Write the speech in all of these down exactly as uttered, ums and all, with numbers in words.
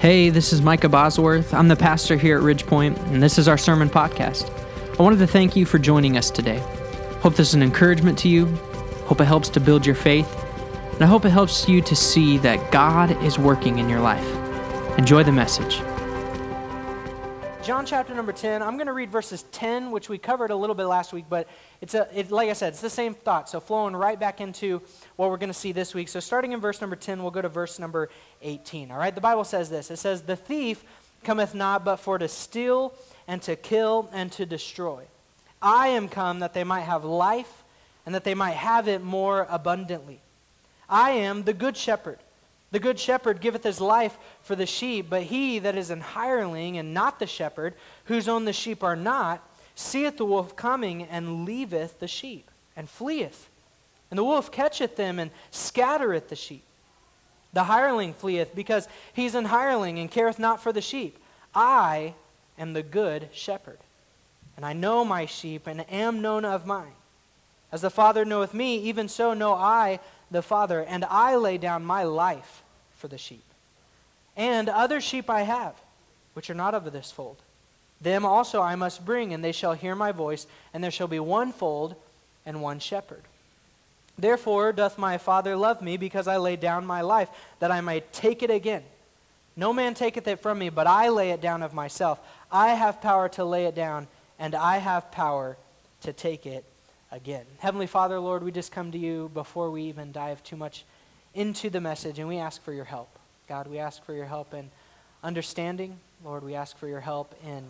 Hey, this is Micah Bosworth. I'm the pastor here at Ridgepoint, and this is our sermon podcast. I wanted to thank you for joining us today. Hope this is an encouragement to you. Hope it helps to build your faith. And I hope it helps you to see that God is working in your life. Enjoy the message. John chapter number ten, I'm going to read verses ten, which we covered a little bit last week, but it's a, it, like I said, it's the same thought, so flowing right back into what we're going to see this week. So starting in verse number ten, we'll go to verse number eighteen, all right? The Bible says this, it says, "The thief cometh not but for to steal and to kill and to destroy. I am come that they might have life and that they might have it more abundantly. I am the good shepherd. The good shepherd giveth his life for the sheep, but he that is an hireling and not the shepherd, whose own the sheep are not, seeth the wolf coming and leaveth the sheep, and fleeth. And the wolf catcheth them and scattereth the sheep. The hireling fleeth, because he is an hireling and careth not for the sheep. I am the good shepherd, and I know my sheep, and am known of mine. As the Father knoweth me, even so know I the Father, and I lay down my life for the sheep. And other sheep I have, which are not of this fold. Them also I must bring, and they shall hear my voice, and there shall be one fold and one shepherd. Therefore doth my Father love me, because I lay down my life, that I may take it again. No man taketh it from me, but I lay it down of myself. I have power to lay it down, and I have power to take it again." Heavenly Father, Lord, we just come to you before we even dive too much into the message, and we ask for your help. God, we ask for your help in understanding. Lord, we ask for your help in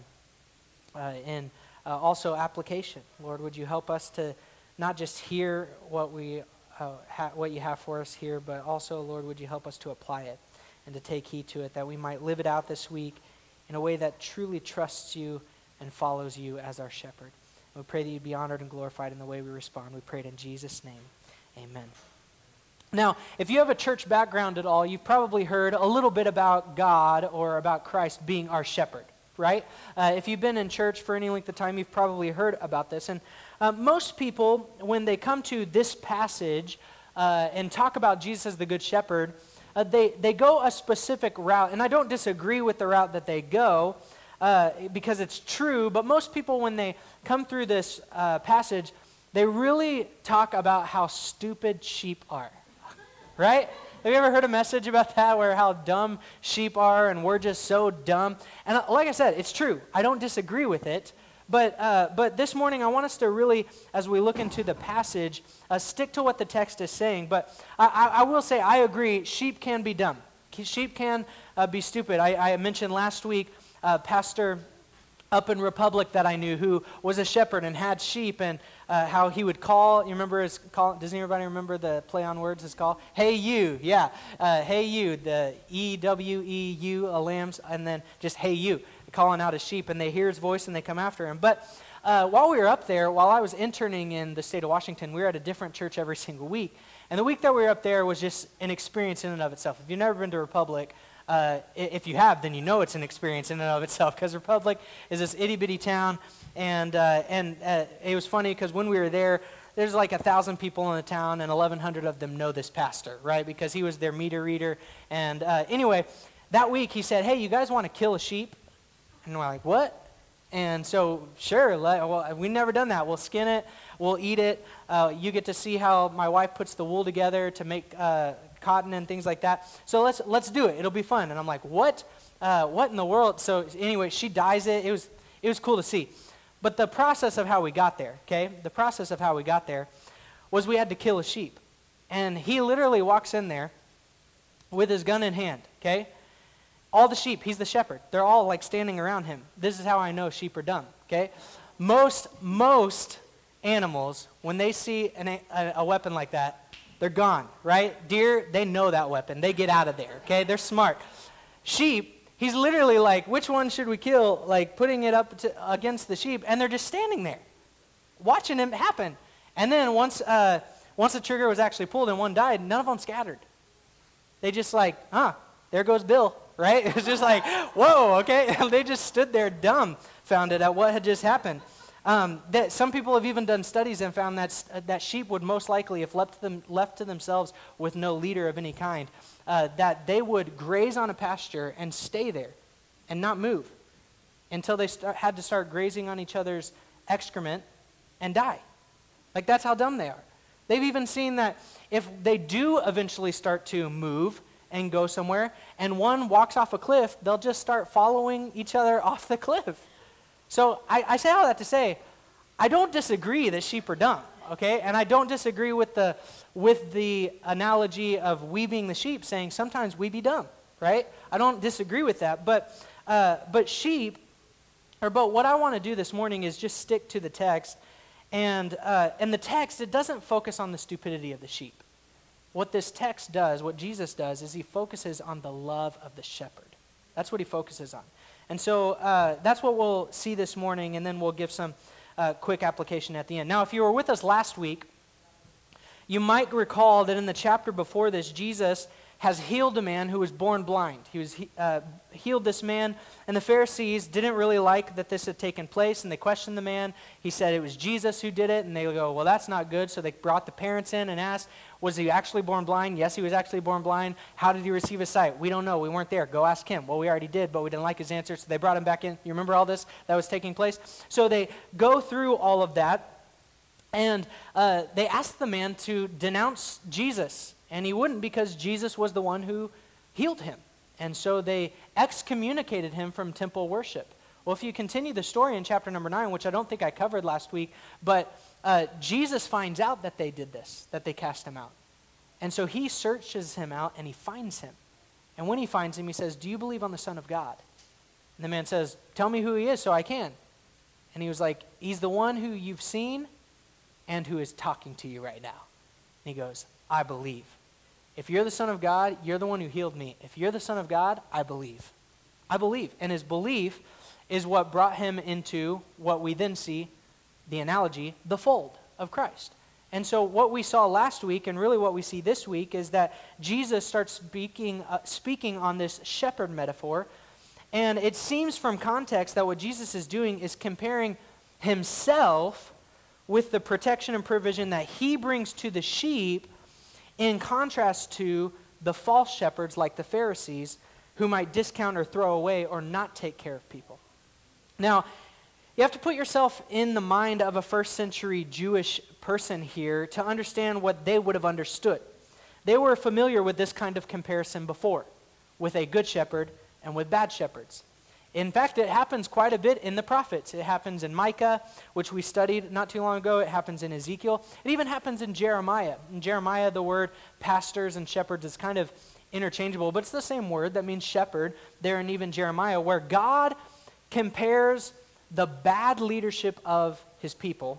uh, in uh, also application. Lord, would you help us to not just hear what we uh, ha- what you have for us here, but also, Lord, would you help us to apply it and to take heed to it, that we might live it out this week in a way that truly trusts you and follows you as our shepherd. We pray that you'd be honored and glorified in the way we respond. We pray it in Jesus' name. Amen. Now, if you have a church background at all, you've probably heard a little bit about God or about Christ being our shepherd, right? Uh, if you've been in church for any length of time, you've probably heard about this. And uh, most people, when they come to this passage uh, and talk about Jesus as the good shepherd, uh, they, they go a specific route. And I don't disagree with the route that they go, Uh, because it's true, but most people, when they come through this uh, passage, they really talk about how stupid sheep are, right? Have you ever heard a message about that, where how dumb sheep are, and we're just so dumb? And uh, like I said, it's true. I don't disagree with it, but uh, but this morning I want us to really, as we look into the passage, uh, stick to what the text is saying. But I, I, I will say, I agree, sheep can be dumb. Sheep can uh, be stupid. I, I mentioned last week Uh, pastor up in Republic that I knew, who was a shepherd and had sheep, and uh, how he would call, you remember his call, does anybody remember the play on words his call? Hey you, yeah, uh, hey you, the E W E U, a lambs, and then just hey you, calling out his sheep, and they hear his voice and they come after him. But uh, while we were up there, while I was interning in the state of Washington, we were at a different church every single week, and the week that we were up there was just an experience in and of itself. If you've never been to Republic, Uh, if you have, then you know it's an experience in and of itself, because Republic is this itty-bitty town, and uh, and uh, it was funny because when we were there, there's like a thousand people in the town, and eleven hundred of them know this pastor, right, because he was their meter reader. And uh, anyway, that week he said, "Hey, you guys want to kill a sheep?" And we're like, "What?" And so, sure, let, well, we've never done that. We'll skin it, we'll eat it. Uh, you get to see how my wife puts the wool together to make uh, cotton and things like that. So let's let's do it. It'll be fun." And I'm like, "What? Uh, what in the world?" So anyway, she dyes it. It was it was cool to see. But the process of how we got there, okay? The process of how we got there was we had to kill a sheep. And he literally walks in there with his gun in hand, okay? All the sheep, he's the shepherd. They're all like standing around him. This is how I know sheep are dumb, okay? Most most animals, when they see an, a, a weapon like that, they're gone, right? Deer, they know that weapon. They get out of there, okay? They're smart. Sheep, he's literally like, which one should we kill? Like putting it up to, against the sheep, and they're just standing there, watching it happen. And then once uh, once the trigger was actually pulled and one died, none of them scattered. They just like, huh, there goes Bill, right? It was just like, whoa, okay? They just stood there dumbfounded at what had just happened. Um, that some people have even done studies and found that, uh, that sheep would most likely, if left to, them, left to themselves with no leader of any kind, uh, that they would graze on a pasture and stay there and not move until they start, had to start grazing on each other's excrement and die. Like, that's how dumb they are. They've even seen that if they do eventually start to move and go somewhere, and one walks off a cliff, they'll just start following each other off the cliff. So I, I say all that to say, I don't disagree that sheep are dumb, okay? And I don't disagree with the with the analogy of we being the sheep, saying sometimes we be dumb, right? I don't disagree with that, but uh, but sheep, or but what I want to do this morning is just stick to the text, and uh, and the text, it doesn't focus on the stupidity of the sheep. What this text does, what Jesus does, is he focuses on the love of the shepherd. That's what he focuses on. And so uh, that's what we'll see this morning, and then we'll give some uh, quick application at the end. Now, if you were with us last week, you might recall that in the chapter before this, Jesus has healed a man who was born blind. He was uh, healed this man, and the Pharisees didn't really like that this had taken place, and they questioned the man. He said it was Jesus who did it, and they go, well, that's not good. So they brought the parents in and asked, was he actually born blind? Yes, he was actually born blind. How did he receive his sight? We don't know. We weren't there. Go ask him. Well, we already did, but we didn't like his answer, so they brought him back in. You remember all this that was taking place? So they go through all of that, and uh, they asked the man to denounce Jesus, and he wouldn't because Jesus was the one who healed him. And so they excommunicated him from temple worship. Well, if you continue the story in chapter number nine, which I don't think I covered last week, but uh, Jesus finds out that they did this, that they cast him out. And so he searches him out and he finds him. And when he finds him, he says, do you believe on the Son of God? And the man says, tell me who he is so I can. And he was like, he's the one who you've seen and who is talking to you right now. And he goes, I believe. If you're the Son of God, you're the one who healed me. If you're the Son of God, I believe. I believe. And his belief is what brought him into what we then see, the analogy, the fold of Christ. And so what we saw last week, and really what we see this week, is that Jesus starts speaking, uh, speaking on this shepherd metaphor. And it seems from context that what Jesus is doing is comparing himself with the protection and provision that he brings to the sheep, in contrast to the false shepherds like the Pharisees, who might discount or throw away or not take care of people. Now, you have to put yourself in the mind of a first century Jewish person here to understand what they would have understood. They were familiar with this kind of comparison before, with a good shepherd and with bad shepherds. In fact, it happens quite a bit in the prophets. It happens in Micah, which we studied not too long ago. It happens in Ezekiel. It even happens in Jeremiah. In Jeremiah, the word pastors and shepherds is kind of interchangeable, but it's the same word that means shepherd there in even Jeremiah, where God compares the bad leadership of his people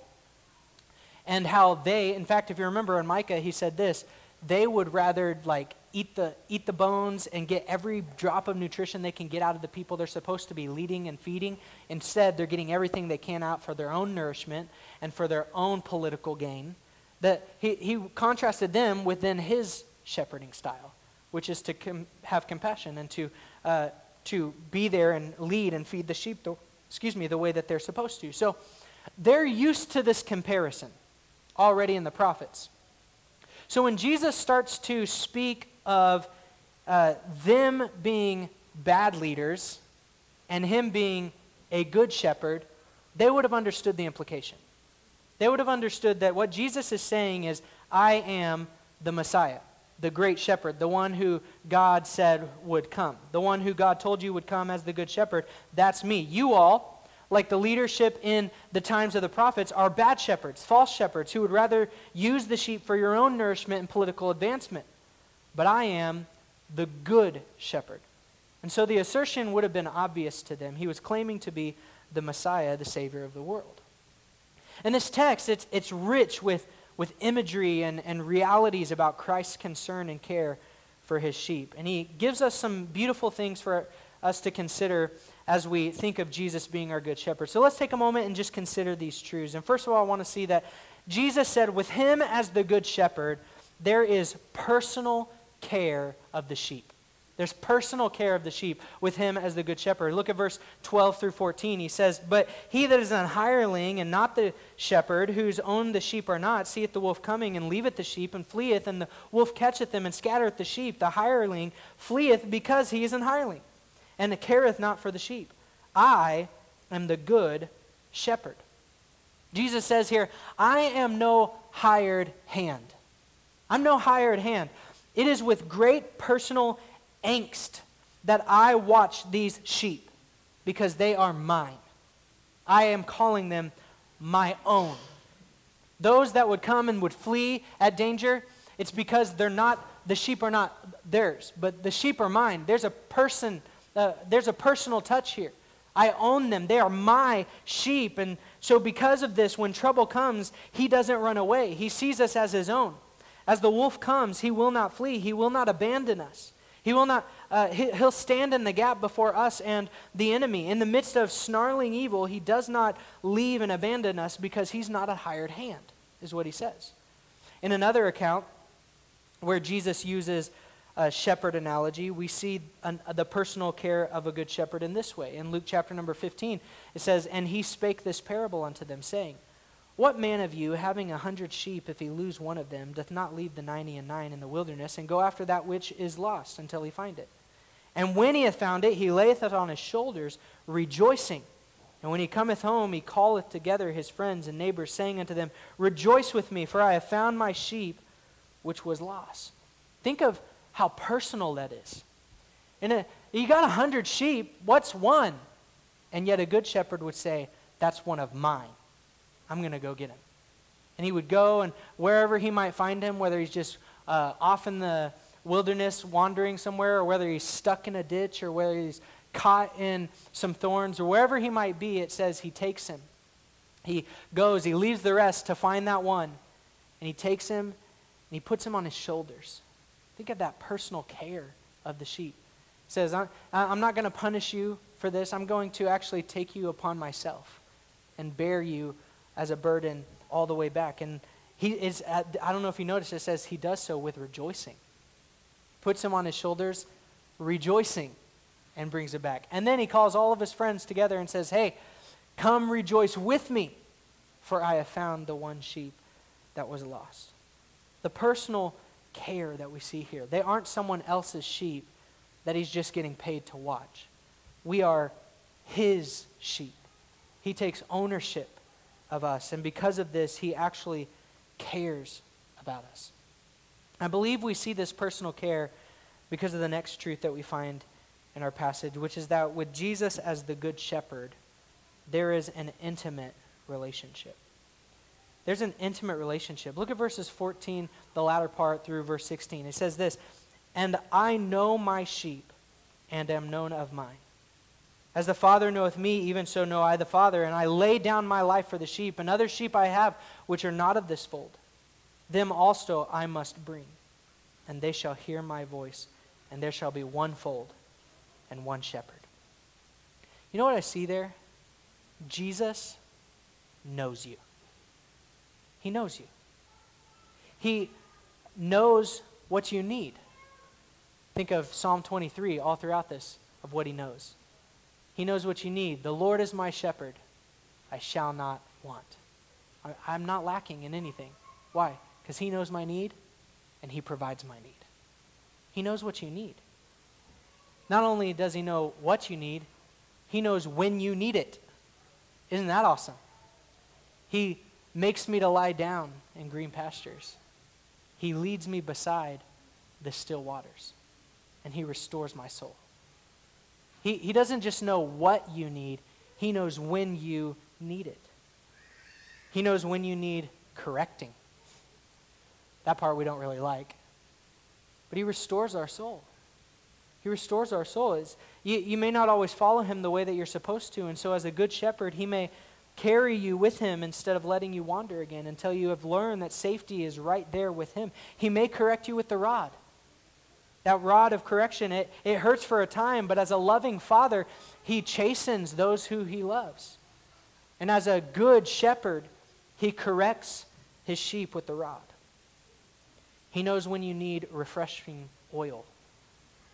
and how they, in fact, if you remember in Micah, he said this, they would rather like eat the eat the bones and get every drop of nutrition they can get out of the people they're supposed to be leading and feeding. Instead, they're getting everything they can out for their own nourishment and for their own political gain. That he, he contrasted them with then his shepherding style, which is to com- have compassion and to uh, to be there and lead and feed the sheep, the, excuse me, the way that they're supposed to. So they're used to this comparison already in the prophets. So when Jesus starts to speak of uh, them being bad leaders and him being a good shepherd, they would have understood the implication. They would have understood that what Jesus is saying is, I am the Messiah, the great shepherd, the one who God said would come, the one who God told you would come as the good shepherd. That's me. You all, like the leadership in the times of the prophets, are bad shepherds, false shepherds, who would rather use the sheep for your own nourishment and political advancement. But I am the good shepherd. And so the assertion would have been obvious to them. He was claiming to be the Messiah, the Savior of the world. And this text, it's, it's rich with, with imagery and, and realities about Christ's concern and care for his sheep. And he gives us some beautiful things for us to consider as we think of Jesus being our good shepherd. So let's take a moment and just consider these truths. And first of all, I want to see that Jesus said with him as the good shepherd, there is personal care of the sheep. There's personal care of the sheep with him as the good shepherd. Look at verse twelve through fourteen. He says, "But he that is an hireling and not the shepherd, whose own the sheep are not, seeth the wolf coming, and leaveth the sheep, and fleeth, and the wolf catcheth them, and scattereth the sheep. The hireling fleeth because he is an hireling, and careth not for the sheep. I am the good shepherd." Jesus says here, I am no hired hand. I'm no hired hand. It is with great personal angst that I watch these sheep because they are mine. I am calling them my own. Those that would come and would flee at danger, it's because they're not, the sheep are not theirs, but the sheep are mine. There's a person, uh, there's a personal touch here. I own them. They are my sheep. And so because of this, when trouble comes, he doesn't run away. He sees us as his own. As the wolf comes, he will not flee. He will not abandon us. He will not, uh, he, he'll stand in the gap before us and the enemy. In the midst of snarling evil, he does not leave and abandon us because he's not a hired hand, is what he says. In another account, where Jesus uses a shepherd analogy, we see an, the personal care of a good shepherd in this way. In Luke chapter number fifteen, it says, "And he spake this parable unto them, saying, What man of you, having a hundred sheep, if he lose one of them, doth not leave the ninety and nine in the wilderness, and go after that which is lost until he find it? And when he hath found it, he layeth it on his shoulders, rejoicing. And when he cometh home, he calleth together his friends and neighbors, saying unto them, Rejoice with me, for I have found my sheep which was lost." Think of how personal that is. In a, you got a hundred sheep, what's one? And yet a good shepherd would say, that's one of mine. I'm going to go get him. And he would go, and wherever he might find him, whether he's just uh, off in the wilderness wandering somewhere, or whether he's stuck in a ditch, or whether he's caught in some thorns, or wherever he might be, it says he takes him. He goes, he leaves the rest to find that one, and he takes him, and he puts him on his shoulders. Think of that personal care of the sheep. He says, I'm not going to punish you for this. I'm going to actually take you upon myself and bear you as a burden all the way back. And he is, at, I don't know if you noticed, it says he does so with rejoicing. Puts him on his shoulders, rejoicing, and brings it back. And then he calls all of his friends together and says, hey, come rejoice with me, for I have found the one sheep that was lost. The personal care that we see here. They aren't someone else's sheep that he's just getting paid to watch. We are his sheep. He takes ownership of us, and because of this, he actually cares about us. I believe we see this personal care because of the next truth that we find in our passage, which is that with Jesus as the good shepherd, there is an intimate relationship. There's an intimate relationship. Look at verses fourteen, the latter part, through verse sixteen. It says this, "And I know my sheep, and am known of mine. As the Father knoweth me, even so know I the Father, and I lay down my life for the sheep, and other sheep I have, which are not of this fold. Them also I must bring, and they shall hear my voice, and there shall be one fold and one shepherd." You know what I see there? Jesus knows you. He knows you. He knows what you need. Think of Psalm twenty-three all throughout this, of what he knows. He knows what you need. The Lord is my shepherd. I shall not want. I, I'm not lacking in anything. Why? Because he knows my need, and he provides my need. He knows what you need. Not only does he know what you need, he knows when you need it. Isn't that awesome? He makes me to lie down in green pastures. He leads me beside the still waters, and he restores my soul. He, he doesn't just know what you need, he knows when you need it. He knows when you need correcting. That part we don't really like. But he restores our soul. He restores our soul. It's, you, you may not always follow him the way that you're supposed to, and so as a good shepherd, he may carry you with him instead of letting you wander again until you have learned that safety is right there with him. He may correct you with the rod. That rod of correction, it, it hurts for a time, but as a loving father, he chastens those who he loves. And as a good shepherd, he corrects his sheep with the rod. He knows when you need refreshing oil.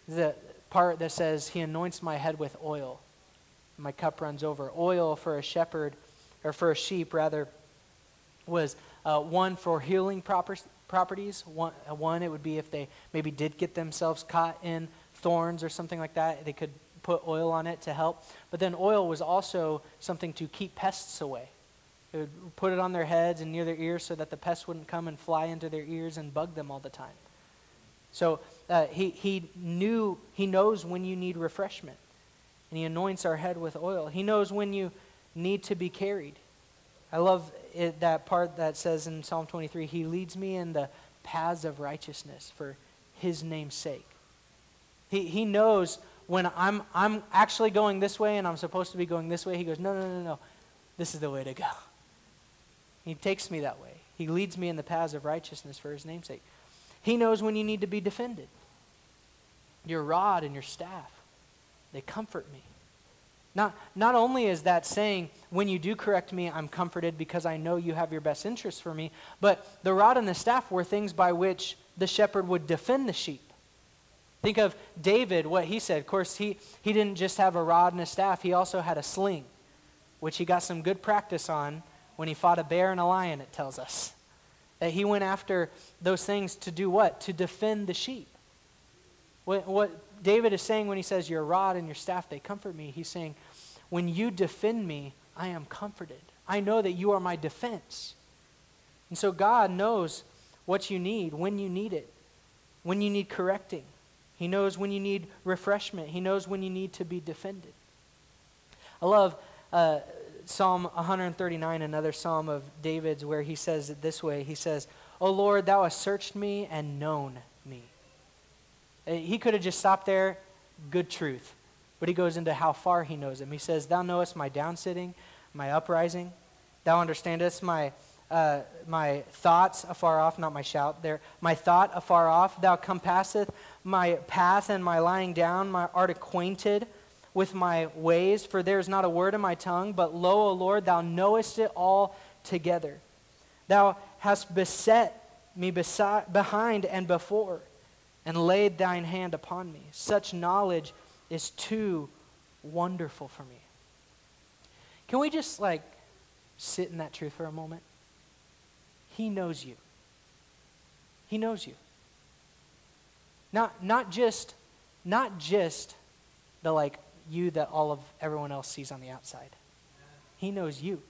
The part that says, he anoints my head with oil. My cup runs over. Oil for a shepherd, or for a sheep rather, was uh, one for healing proper, properties. One, uh, one, it would be if they maybe did get themselves caught in thorns or something like that, they could put oil on it to help. But then oil was also something to keep pests away. They would put it on their heads and near their ears so that the pests wouldn't come and fly into their ears and bug them all the time. So uh, he, he knew, he knows when you need refreshment. And he anoints our head with oil. He knows when you need to be carried. I love it, that part that says in Psalm twenty-three, he leads me in the paths of righteousness for his name's sake. He, he knows when I'm, I'm actually going this way and I'm supposed to be going this way. He goes, no, no, no, no. This is the way to go. He takes me that way. He leads me in the paths of righteousness for his name's sake. He knows when you need to be defended. Your rod and your staff, they comfort me. Not, not only is that saying, when you do correct me, I'm comforted because I know you have your best interests for me, but the rod and the staff were things by which the shepherd would defend the sheep. Think of David, what he said. Of course, he, he didn't just have a rod and a staff. He also had a sling, which he got some good practice on when he fought a bear and a lion, it tells us. That he went after those things to do what? To defend the sheep. What, what David is saying when he says, your rod and your staff, they comfort me, he's saying, when you defend me, I am comforted. I know that you are my defense. And so God knows what you need, when you need it, when you need correcting. He knows when you need refreshment. He knows when you need to be defended. I love uh, Psalm one thirty-nine, another psalm of David's, where he says it this way. He says, O Lord, thou hast searched me and known me. He could have just stopped there, good truth. But he goes into how far he knows him. He says, thou knowest my downsitting, my uprising. Thou understandest my uh, my thoughts afar off, not my shout there. My thought afar off. Thou compasseth my path and my lying down. My art acquainted with my ways. For there is not a word in my tongue. But lo, O Lord, thou knowest it all together. Thou hast beset me beside, behind and before, and laid thine hand upon me. Such knowledge is too wonderful for me. Can we just like sit in that truth for a moment? He knows you. He knows you. Not not just not just the like you that all of everyone else sees on the outside. He knows you.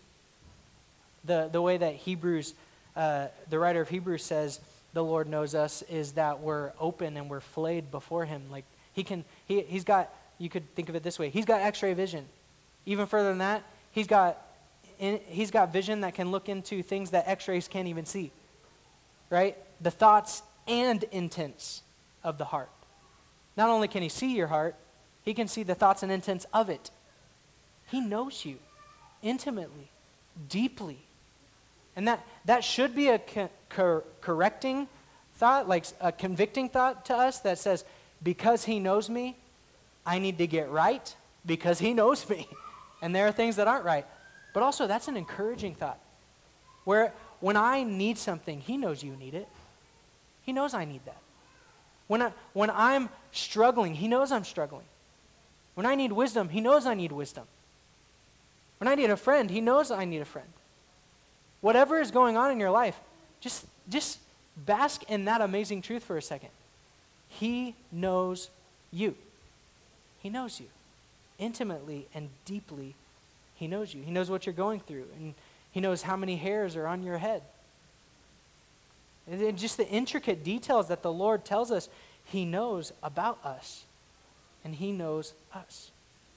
The the way that Hebrews, uh, the writer of Hebrews says, the Lord knows us is that we're open and we're flayed before him. Like he can, he, he's got, you could think of it this way. He's got x-ray vision. Even further than that, he's got, in, he's got vision that can look into things that x-rays can't even see. Right? The thoughts and intents of the heart. Not only can he see your heart, he can see the thoughts and intents of it. He knows you intimately, deeply. And that, that should be a co- co- correcting thought, like a convicting thought to us that says, because he knows me, I need to get right because he knows me. And there are things that aren't right. But also that's an encouraging thought. Where when I need something, he knows you need it. He knows I need that. When, I, when I'm struggling, he knows I'm struggling. When I need wisdom, he knows I need wisdom. When I need a friend, he knows I need a friend. Whatever is going on in your life, just, just bask in that amazing truth for a second. He knows you. He knows you. Intimately and deeply, he knows you. He knows what you're going through, and he knows how many hairs are on your head. And just the intricate details that the Lord tells us, he knows about us, and he knows us.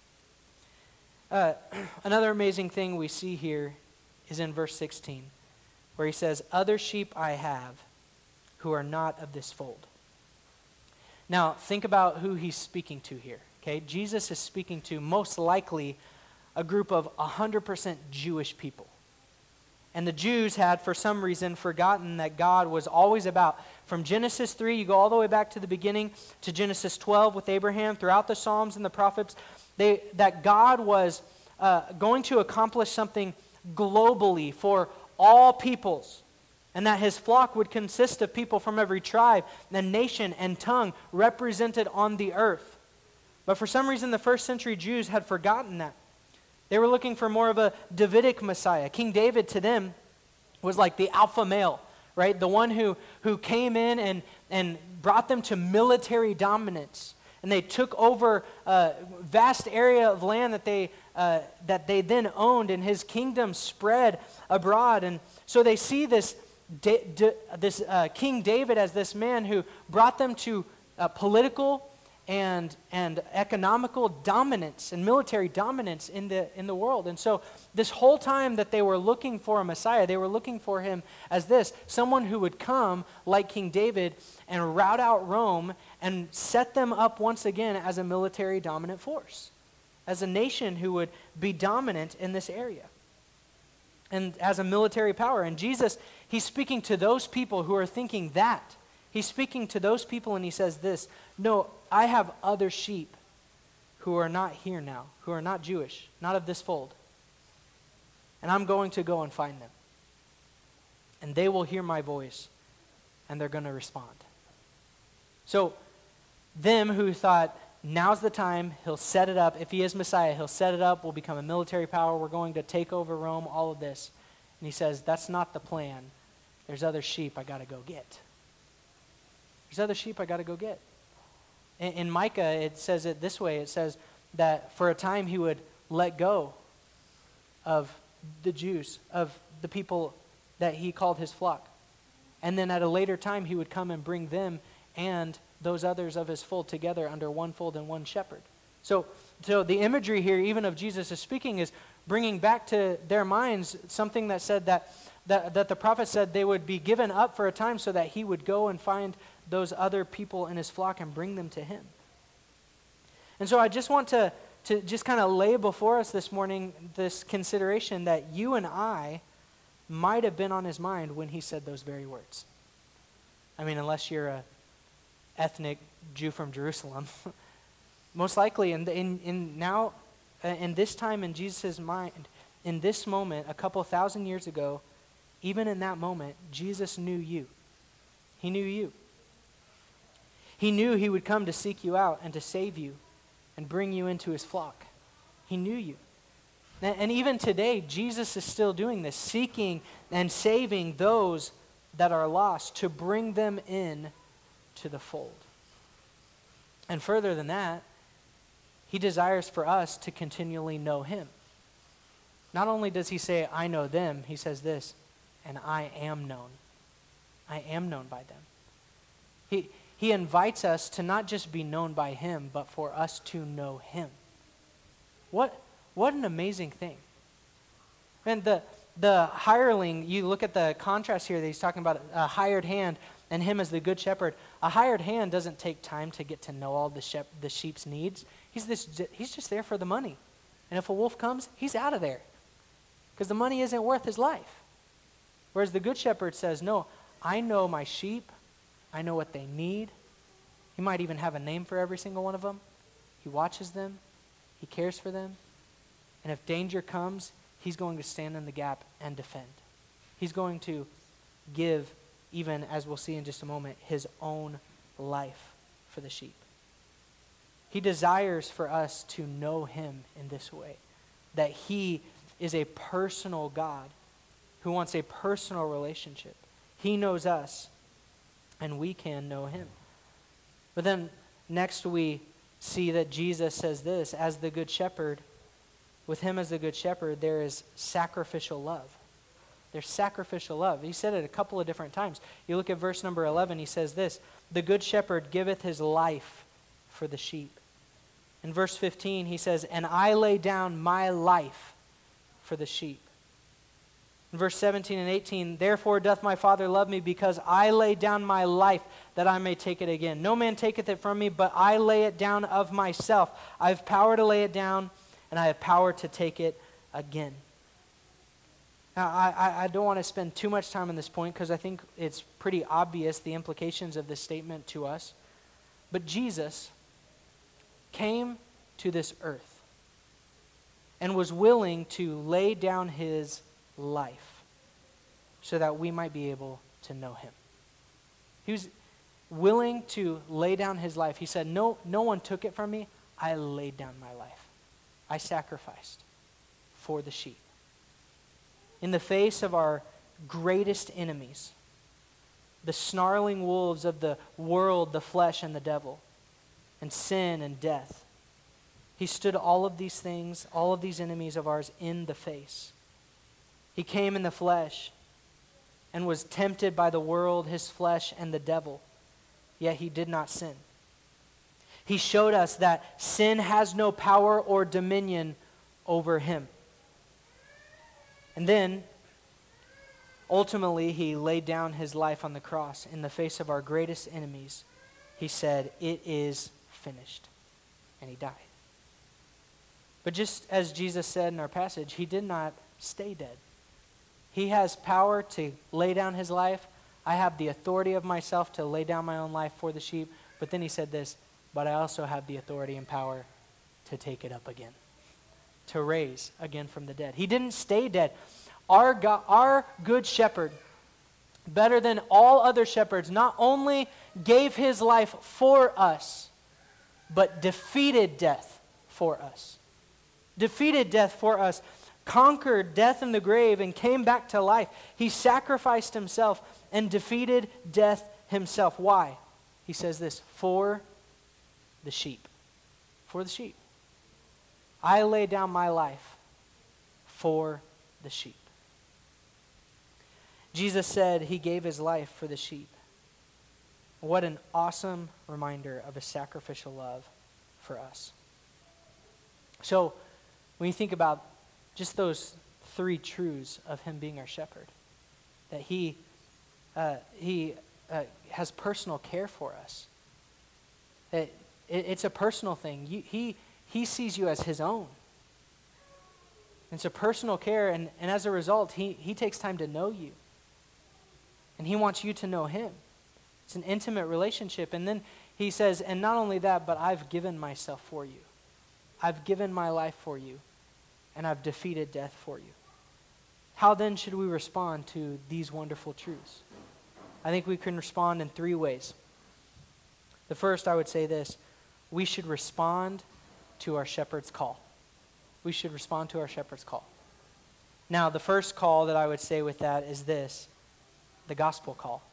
Uh, another amazing thing we see here is in verse sixteen, where he says, other sheep I have who are not of this fold. Now, think about who he's speaking to here, okay? Jesus is speaking to most likely a group of one hundred percent Jewish people. And the Jews had, for some reason, forgotten that God was always about, from Genesis three, you go all the way back to the beginning, to Genesis twelve with Abraham, throughout the Psalms and the prophets, they, that God was uh, going to accomplish something globally for all peoples. and that his flock would consist of people from every tribe and nation and tongue represented on the earth. But for some reason, the first century Jews had forgotten that. They were looking for more of a Davidic Messiah. King David to them was like the alpha male, right? The one who, who came in and, and brought them to military dominance. And they took over a vast area of land that they uh, that they then owned, and his kingdom spread abroad. And so they see this da- da- this uh, King David as this man who brought them to uh, political and and economical dominance and military dominance in the in the world. And so this whole time that they were looking for a Messiah, they were looking for him as this, someone who would come like King David and rout out Rome and set them up once again as a military dominant force, as a nation who would be dominant in this area and as a military power. And Jesus, he's speaking to those people who are thinking that. He's speaking to those people and he says this, no, I have other sheep who are not here now, who are not Jewish, not of this fold. And I'm going to go and find them. And they will hear my voice and they're going to respond. So them who thought, now's the time, he'll set it up. If he is Messiah, he'll set it up, we'll become a military power, we're going to take over Rome, all of this. And he says, that's not the plan. There's other sheep I got to go get. There's other sheep I got to go get. In, in Micah, it says it this way. It says that for a time he would let go of the Jews, of the people that he called his flock. And then at a later time, he would come and bring them and those others of his fold together under one fold and one shepherd. So, so the imagery here, even of Jesus is speaking, is bringing back to their minds something that said that, that, that the prophet said they would be given up for a time so that he would go and find those other people in his flock and bring them to him. And so I just want to, to just kind of lay before us this morning this consideration that you and I might have been on his mind when he said those very words. I mean, unless you're a ethnic Jew from Jerusalem. Most likely, in, in, in now, uh, in this time in Jesus' mind, in this moment, a couple thousand years ago, even in that moment, Jesus knew you. He knew you. He knew he would come to seek you out and to save you and bring you into his flock. He knew you. And, and even today, Jesus is still doing this, seeking and saving those that are lost to bring them in to the fold. And further than that, he desires for us to continually know him. Not only does he say, I know them, he says this, and I am known. I am known by them. He, he invites us to not just be known by him, but for us to know him. What, what an amazing thing. And the, the hireling, you look at the contrast here that he's talking about a hired hand and him as the good shepherd. A hired hand doesn't take time to get to know all the, shep- the sheep's needs. He's, this, he's just there for the money. And if a wolf comes, he's out of there because the money isn't worth his life. Whereas the good shepherd says, no, I know my sheep. I know what they need. He might even have a name for every single one of them. He watches them. He cares for them. And if danger comes, he's going to stand in the gap and defend. He's going to give, even as we'll see in just a moment, his own life for the sheep. He desires for us to know him in this way, that he is a personal God who wants a personal relationship. He knows us, and we can know him. But then next we see that Jesus says this, as the good shepherd, with him as the good shepherd, there is sacrificial love. There's sacrificial love. He said it a couple of different times. You look at verse number eleven, he says this, the good shepherd giveth his life for the sheep. In verse fifteen, he says, and I lay down my life for the sheep. In verse seventeen and eighteen, therefore doth my Father love me, because I lay down my life that I may take it again. No man taketh it from me, but I lay it down of myself. I have power to lay it down, and I have power to take it again. Now, I, I don't want to spend too much time on this point because I think it's pretty obvious the implications of this statement to us. But Jesus came to this earth and was willing to lay down his life so that we might be able to know him. He was willing to lay down his life. He said, no, no one took it from me. I laid down my life. I sacrificed for the sheep. In the face of our greatest enemies, the snarling wolves of the world, the flesh, and the devil, and sin and death, he stood all of these things, all of these enemies of ours in the face. He came in the flesh and was tempted by the world, his flesh, and the devil, yet he did not sin. He showed us that sin has no power or dominion over him. And then, ultimately, he laid down his life on the cross in the face of our greatest enemies. He said, "It is finished," and he died. But just as Jesus said in our passage, he did not stay dead. He has power to lay down his life. I have the authority of myself to lay down my own life for the sheep. But then he said this, but I also have the authority and power to take it up again, to raise again from the dead. He didn't stay dead. Our God, our good shepherd, better than all other shepherds, not only gave his life for us, but defeated death for us. Defeated death for us. Conquered death in the grave and came back to life. He sacrificed himself and defeated death himself. Why? He says this, for the sheep. For the sheep. I lay down my life for the sheep. Jesus said he gave his life for the sheep. What an awesome reminder of a sacrificial love for us. So, when you think about just those three truths of him being our shepherd, that he uh, he uh, has personal care for us. That it, it's a personal thing. You, he he sees you as his own. It's a personal care, and, and as a result, he he takes time to know you. And he wants you to know him. It's an intimate relationship. And then he says, and not only that, but I've given myself for you. I've given my life for you. And I've defeated death for you. How then should we respond to these wonderful truths? I think we can respond in three ways. The first, I would say this. We should respond to our shepherd's call. We should respond to our shepherd's call. Now, the first call that I would say with that is this. The gospel call.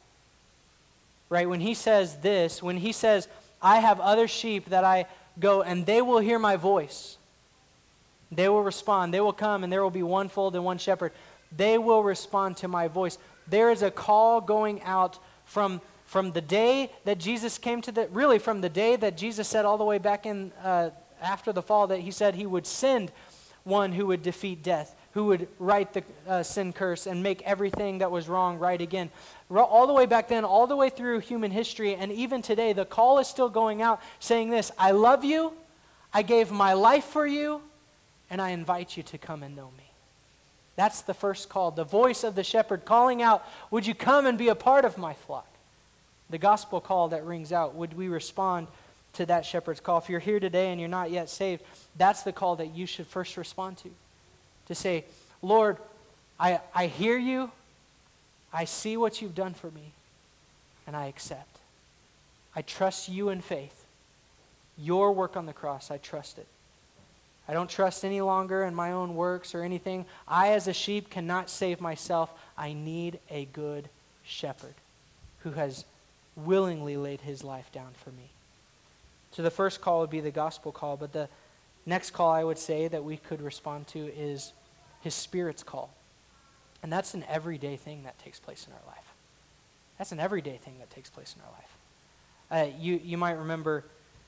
Right? When he says this, when he says, I have other sheep that I go and they will hear my voice. They will respond. They will come and there will be one fold and one shepherd. They will respond to my voice. There is a call going out from, from the day that Jesus came to the, really from the day that Jesus said all the way back in uh, after the fall that he said he would send one who would defeat death, who would right the uh, sin curse and make everything that was wrong right again. All the way back then, all the way through human history, and even today, the call is still going out saying this, I love you, I gave my life for you, and I invite you to come and know me. That's the first call, the voice of the shepherd calling out, would you come and be a part of my flock? The gospel call that rings out, would we respond to that shepherd's call? If you're here today and you're not yet saved, that's the call that you should first respond to. To say, Lord, I, I hear you, I see what you've done for me, and I accept. I trust you in faith. Your work on the cross, I trust it. I don't trust any longer in my own works or anything. I, as a sheep, cannot save myself. I need a good shepherd who has willingly laid his life down for me. So the first call would be the gospel call, but the next call I would say that we could respond to is his Spirit's call. And that's an everyday thing that takes place in our life. That's an everyday thing that takes place in our life. Uh, you, you might remember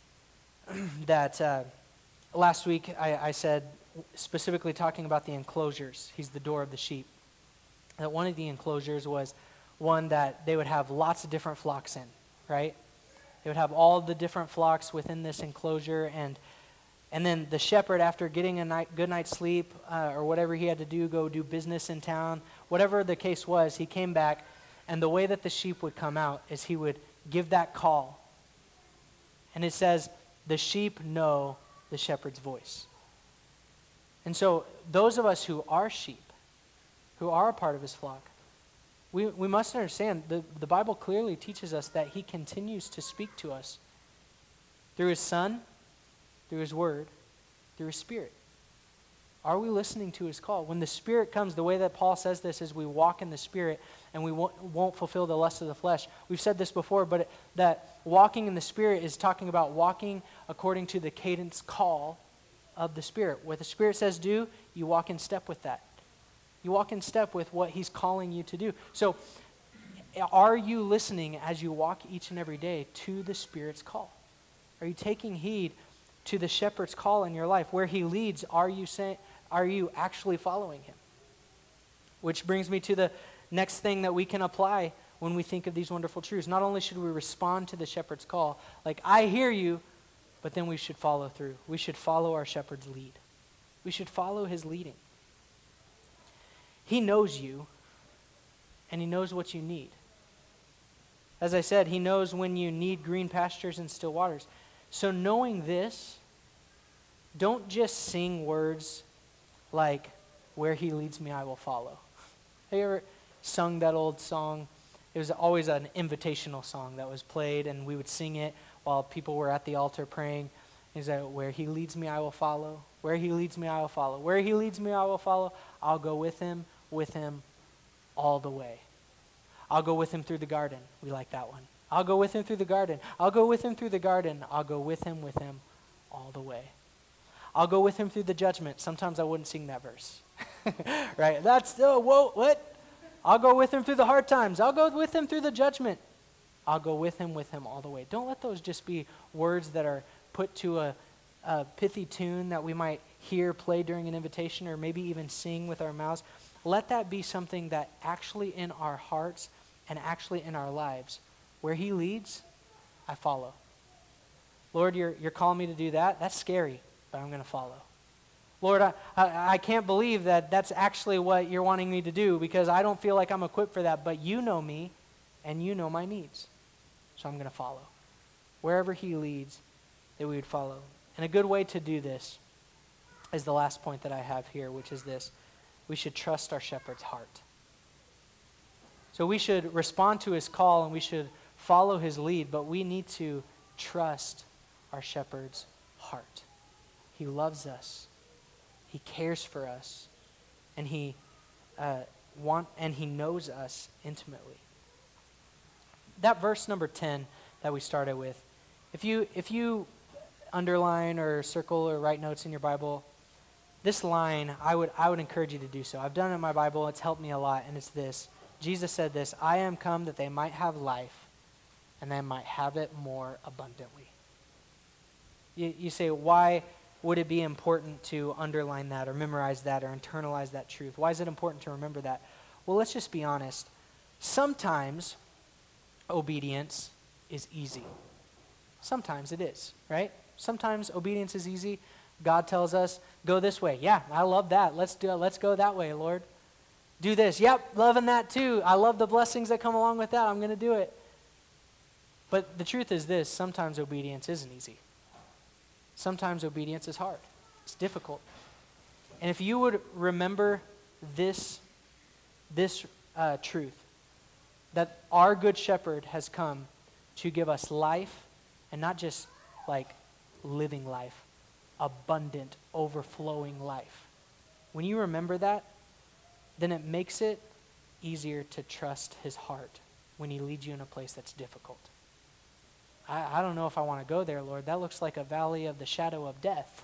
that uh, last week I, I said, specifically talking about the enclosures, he's the door of the sheep, that one of the enclosures was one that they would have lots of different flocks in, right? They would have all the different flocks within this enclosure, and And then the shepherd, after getting a night, good night's sleep uh, or whatever he had to do, go do business in town, whatever the case was, he came back, and the way that the sheep would come out is he would give that call. And it says, the sheep know the shepherd's voice. And so those of us who are sheep, who are a part of his flock, We, we must understand the, the Bible clearly teaches us that he continues to speak to us through his Son, through his word, through his Spirit. Are we listening to his call? When the Spirit comes, the way that Paul says this is we walk in the Spirit and we won't, won't fulfill the lust of the flesh. We've said this before, but it, that walking in the Spirit is talking about walking according to the cadence call of the Spirit. What the Spirit says do, you walk in step with that. You walk in step with what he's calling you to do. So are you listening as you walk each and every day to the Spirit's call? Are you taking heed to the shepherd's call in your life? Where he leads, are you saying, are you actually following him? Which brings me to the next thing that we can apply when we think of these wonderful truths. Not only should we respond to the shepherd's call, like, I hear you, but then we should follow through. We should follow our shepherd's lead. We should follow his leading. He knows you, and he knows what you need. As I said, he knows when you need green pastures and still waters. So knowing this, don't just sing words like, where he leads me, I will follow. Have you ever sung that old song? It was always an invitational song that was played, and we would sing it while people were at the altar praying. Is that where he leads me, I will follow. Where he leads me, I will follow. Where he leads me, I will follow. I'll go with him, with him, all the way. I'll go with him through the garden. We like that one. I'll go with him through the garden. I'll go with him through the garden. I'll go with him, with him, all the way. I'll go with him through the judgment. Sometimes I wouldn't sing that verse. Right? That's still, whoa, what? I'll go with him through the hard times. I'll go with him through the judgment. I'll go with him, with him, all the way. Don't let those just be words that are put to a, a pithy tune that we might hear play during an invitation or maybe even sing with our mouths. Let that be something that actually in our hearts and actually in our lives, where he leads, I follow. Lord, you're, you're calling me to do that? That's scary, but I'm going to follow. Lord, I, I, I can't believe that that's actually what you're wanting me to do because I don't feel like I'm equipped for that, but you know me and you know my needs, so I'm going to follow. Wherever he leads, that we would follow. And a good way to do this is the last point that I have here, which is this. We should trust our shepherd's heart. So we should respond to his call and we should follow his lead, but we need to trust our shepherd's heart. He loves us. He cares for us. And he uh, want and he knows us intimately. That verse number ten that we started with, if you if you underline or circle or write notes in your Bible, this line, I would I would encourage you to do so. I've done it in my Bible. It's helped me a lot, and it's this. Jesus said this, I am come that they might have life, and they might have it more abundantly. You, you say, why would it be important to underline that or memorize that or internalize that truth? Why is it important to remember that? Well, let's just be honest. Sometimes obedience is easy. Sometimes it is, right? Sometimes obedience is easy. God tells us, go this way. Yeah, I love that. Let's do it. Let's go that way, Lord. Do this. Yep, loving that too. I love the blessings that come along with that. I'm going to do it. But the truth is this, sometimes obedience isn't easy. Sometimes obedience is hard. It's difficult. And if you would remember this, this uh, truth, that our good shepherd has come to give us life, and not just like living life, abundant, overflowing life. When you remember that, then it makes it easier to trust his heart when he leads you in a place that's difficult. I, I don't know if I want to go there, Lord. That looks like a valley of the shadow of death.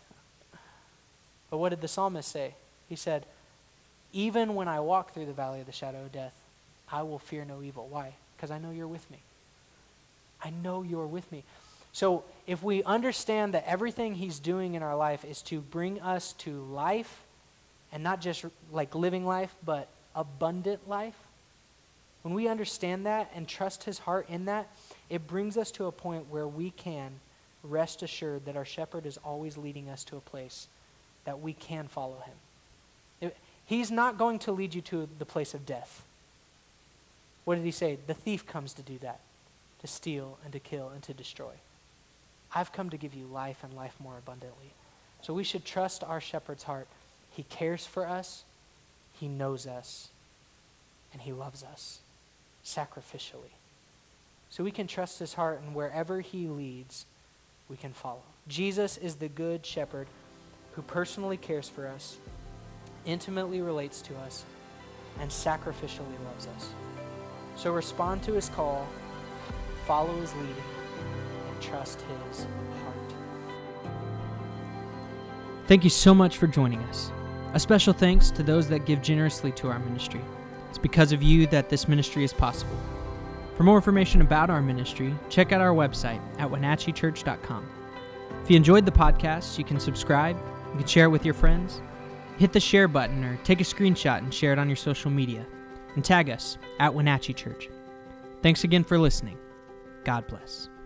But what did the psalmist say? He said, even when I walk through the valley of the shadow of death, I will fear no evil. Why? Because I know you're with me. I know you're with me. So if we understand that everything he's doing in our life is to bring us to life, and not just like living life, but abundant life, when we understand that and trust his heart in that, it brings us to a point where we can rest assured that our shepherd is always leading us to a place that we can follow him. It, he's not going to lead you to the place of death. What did he say? The thief comes to do that, to steal and to kill and to destroy. I've come to give you life and life more abundantly. So we should trust our shepherd's heart. He cares for us, he knows us, and he loves us. sacrificially. So we can trust his heart, and wherever he leads, we can follow. Jesus is the good shepherd who personally cares for us, intimately relates to us, and sacrificially loves us. So respond to his call, follow his leading, and trust his heart. Thank you so much for joining us. A special thanks to those that give generously to our ministry. It's because of you that this ministry is possible. For more information about our ministry, check out our website at wenatchee church dot com. If you enjoyed the podcast, you can subscribe, you can share it with your friends, hit the share button or take a screenshot and share it on your social media, and tag us at Wenatchee Church. Thanks again for listening. God bless.